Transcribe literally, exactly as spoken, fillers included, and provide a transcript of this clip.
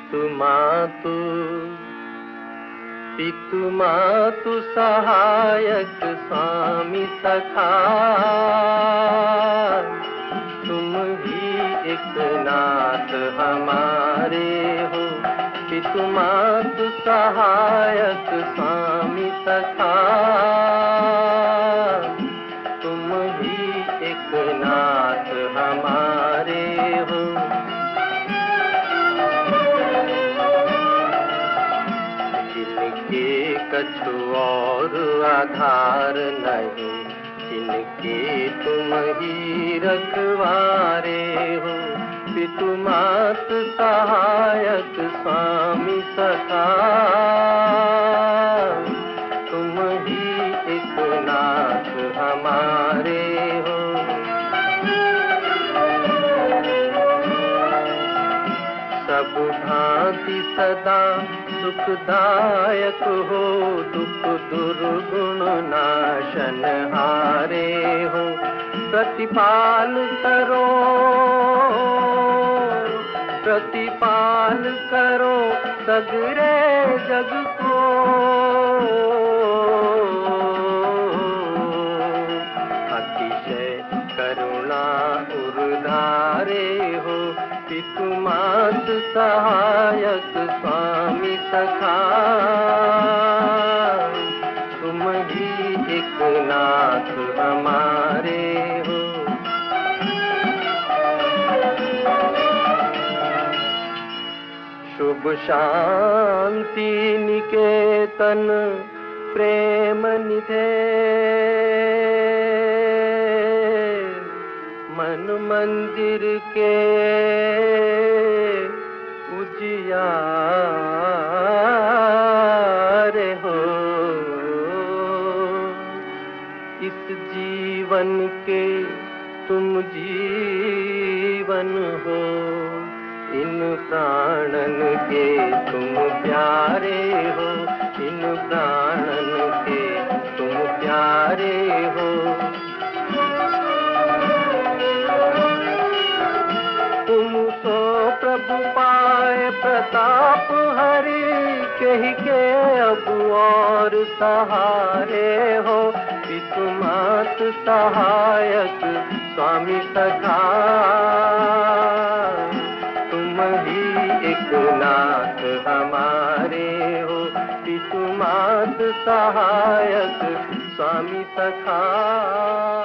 पितु मातु पितु मातु सहायक स्वामी सखा, तुम ही एक नाथ हमारे हो। पितु मातु सहायक स्वामी सखा, तुम ही एक नाथ हमारे हो। जिनके कछु और आधार नहीं, जिनके तुम ही रखवारे हो। पितु मातु सहायक स्वामी सखा, तुम ही एक नाथ हमारे हो। सब भांति सदा सुखदायक हो, दुख दुर्गुण नाशन हारे हो। प्रतिपाल करो प्रतिपाल करो सगरे जग को, अतिशय करुणा उर्धारे हो। पितु मातु सहायक स्वामी सखा, तुम ही एक नाथ हमारे हो। शुभ शांति निकेतन प्रेम निधे, मन मंदिर के उजियारे हो। इस जीवन के तुम जीवन हो, इन प्राणन के तुम प्यारे हो। इन प्राणन के तुम प्यारे हो। तुम सो प्रभु पाए प्रताप हरि, कही के अब और सहारे हो। पितु मातु सहायक स्वामी सखा, तुम ही एक नाथ हमारे हो। पितु मातु सहायक स्वामी सखा।